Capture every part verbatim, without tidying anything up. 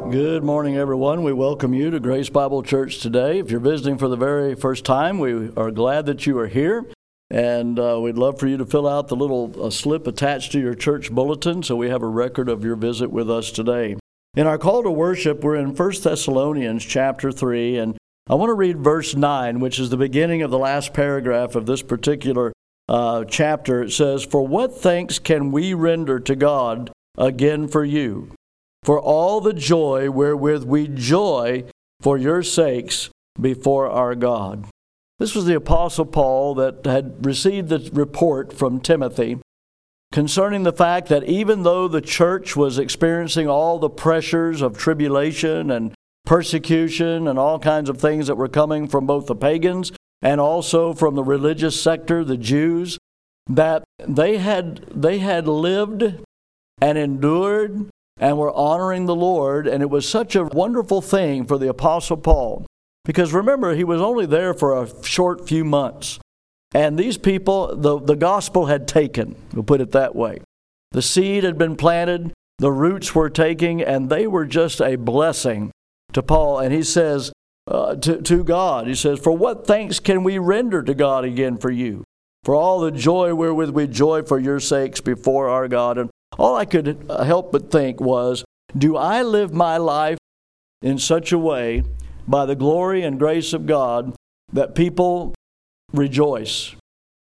Good morning, everyone. We welcome you to Grace Bible Church today. If you're visiting for the very first time, we are glad that you are here, and uh, we'd love for you to fill out the little uh, slip attached to your church bulletin so we have a record of your visit with us today. In our call to worship, we're in First Thessalonians chapter three, and I want to read verse nine, which is the beginning of the last paragraph of this particular uh, chapter. It says, "For what thanks can we render to God again for you? For all the joy wherewith we joy for your sakes before our God." This was the Apostle Paul that had received the report from Timothy concerning the fact that even though the church was experiencing all the pressures of tribulation and persecution and all kinds of things that were coming from both the pagans and also from the religious sector, the Jews, that they had they had lived and endured and were honoring the Lord, and it was such a wonderful thing for the Apostle Paul. Because remember, he was only there for a short few months. And these people, the, the gospel had taken, we'll put it that way. The seed had been planted, the roots were taking, and they were just a blessing to Paul. And he says uh, to, to God, he says, "For what thanks can we render to God again for you? For all the joy wherewith we joy for your sakes before our God." And all I could help but think was, do I live my life in such a way, by the glory and grace of God, that people rejoice,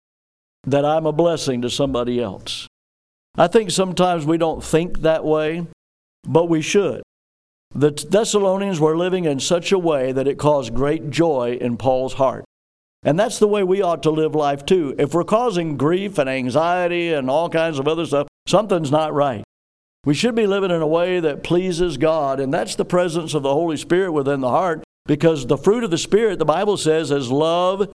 that I'm a blessing to somebody else? I think sometimes we don't think that way, but we should. The Thessalonians were living in such a way that it caused great joy in Paul's heart. And that's the way we ought to live life too. If we're causing grief and anxiety and all kinds of other stuff, something's not right. We should be living in a way that pleases God, and that's the presence of the Holy Spirit within the heart, because the fruit of the Spirit, the Bible says, is love,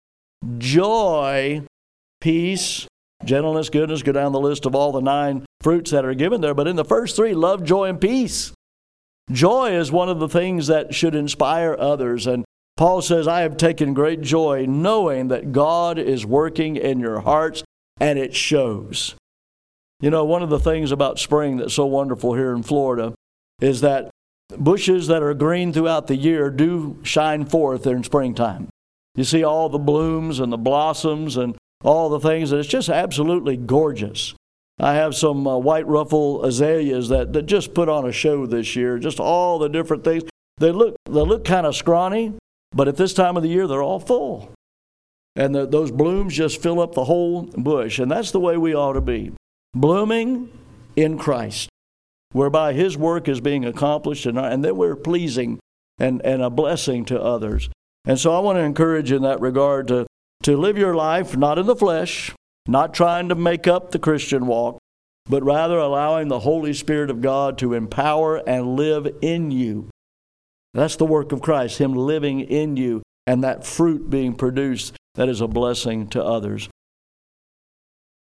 joy, peace, gentleness, goodness. Go down the list of all the nine fruits that are given there. But in the first three, love, joy, and peace. Joy is one of the things that should inspire others. And Paul says, "I have taken great joy knowing that God is working in your hearts, and it shows." You know, one of the things about spring that's so wonderful here in Florida is that bushes that are green throughout the year do shine forth in springtime. You see all the blooms and the blossoms and all the things, and it's just absolutely gorgeous. I have some uh, white ruffle azaleas that, that just put on a show this year, just all the different things. They look, they look kind of scrawny, but at this time of the year, they're all full. And the, those blooms just fill up the whole bush, and that's the way we ought to be. Blooming in Christ, whereby His work is being accomplished, and, and then we're pleasing and, and a blessing to others. And so I want to encourage you in that regard to, to live your life not in the flesh, not trying to make up the Christian walk, but rather allowing the Holy Spirit of God to empower and live in you. That's the work of Christ, Him living in you, and that fruit being produced that is a blessing to others.